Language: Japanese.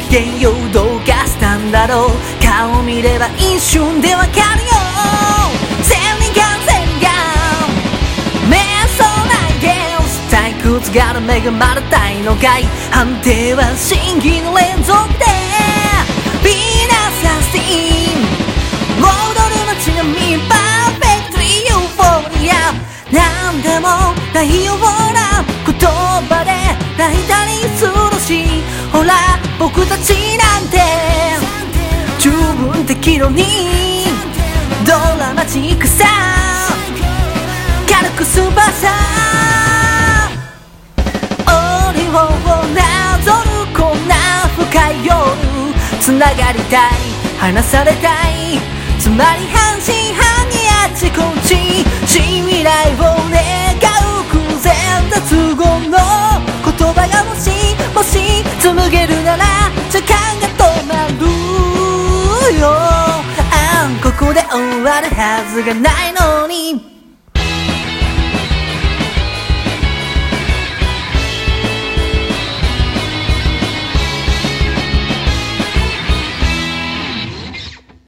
原陽どうかしたんだろう。顔見れば一瞬でわかるよ。千人間千人間瞑想ないゲーム退屈がら恵まれたいのかい。判定は審議の連続でビーナスアスティン戻る街並みパーフェクトリーユーフォリア。なんでもないような言葉で泣いたりするし、ほら僕たちなんて十分適度にドラマチックさ軽くスーパーさ俺をなぞるこんな深い夜つながりたい離されたいつまり半信半疑あちこち未来を願う空前絶後の言葉がもし紡げるなら時間が止まるよ。ここで終わるはずがないのに